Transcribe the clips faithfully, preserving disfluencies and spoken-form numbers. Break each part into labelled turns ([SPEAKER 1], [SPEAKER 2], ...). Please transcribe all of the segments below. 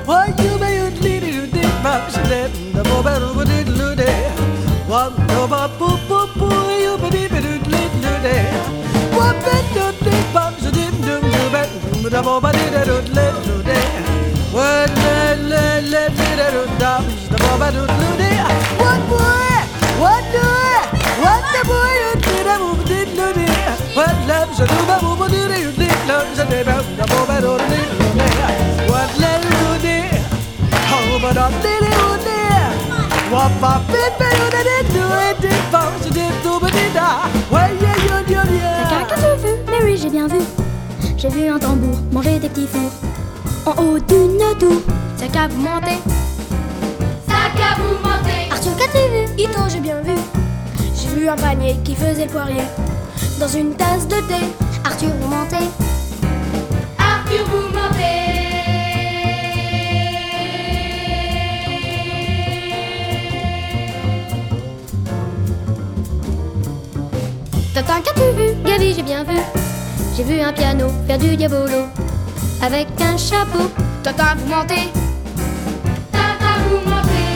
[SPEAKER 1] Why you may you lead you did pop slip the boba over the lude. One over poo poo poo you but it did lude. What bet you did pop so did do you bet the boba did it lude. What let let let it do dubs the boba did lude. What boy? What do it? What the boy you did a move did lude. What loves a do the boba did you did loves a day the boba did lude. What let you do? Oh, but I did it there. What my baby you did do it, did bounce, did do, but did I? Well, yeah, you did, yeah.
[SPEAKER 2] T'as qu'un vu? Mais oui, j'ai bien vu. J'ai vu un tambour manger des petits fours en haut d'une tour.
[SPEAKER 3] T'as qu'à vous monter.
[SPEAKER 4] T'as qu'à vous monter.
[SPEAKER 2] Arthur, qu'as-tu vu?
[SPEAKER 3] Ito, j'ai bien vu. J'ai vu un panier qui faisait le poirier dans une tasse de thé.
[SPEAKER 2] Arthur, vous montez.
[SPEAKER 4] Arthur, vous montez.
[SPEAKER 2] Tintin, qu'as-tu vu? Gavi, j'ai bien vu. J'ai vu un piano faire du diabolo avec un chapeau.
[SPEAKER 3] Tintin, vous montez.
[SPEAKER 4] Tintin, vous montez.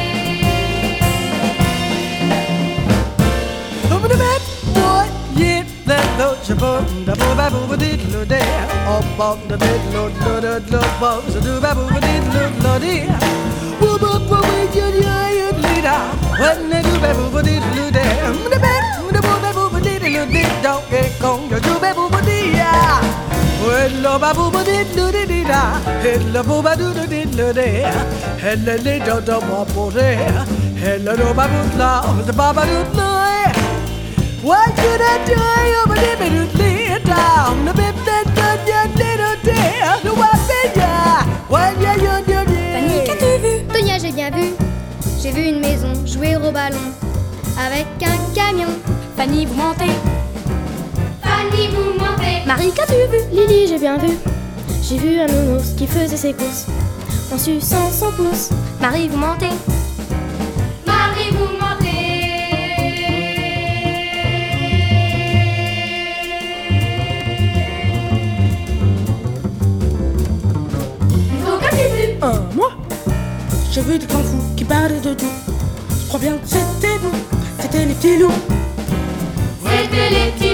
[SPEAKER 1] Over the bed, boy, yeah, let those above the boba booba did lo there. Up on the bed, load, loaded, load, bombs, the dooba booba did lo there. Whoop up, whoop, wait, you're the leader. When the dooba booba did lo there. The bed, the boba booba did lo there. Don't get gone, the dooba booba did ya. When the boba booba did lo did da. Hit the booba dooba did lo there. And the little dooba there. And the dooba booba, the baba did lo there. What should I do? You believe it lay down. The bit that got your little tail. The weapon, yeah. What you you do?
[SPEAKER 3] Fanny, qu'as-tu vu?
[SPEAKER 2] Tonia, j'ai bien vu. J'ai vu une maison jouer au ballon avec un camion.
[SPEAKER 3] Fanny, vous montez.
[SPEAKER 4] Fanny, vous montez.
[SPEAKER 2] Marie, qu'as-tu vu?
[SPEAKER 3] Lily, j'ai bien vu. J'ai vu un nounours qui faisait ses courses en suçant son pouce.
[SPEAKER 2] Marie, vous montez.
[SPEAKER 4] Marie, vous montez.
[SPEAKER 3] Un, moi, j'ai vu des grands fous qui parlaient de tout. Je crois bien que c'était vous, c'était les petits loups.
[SPEAKER 4] C'était les petits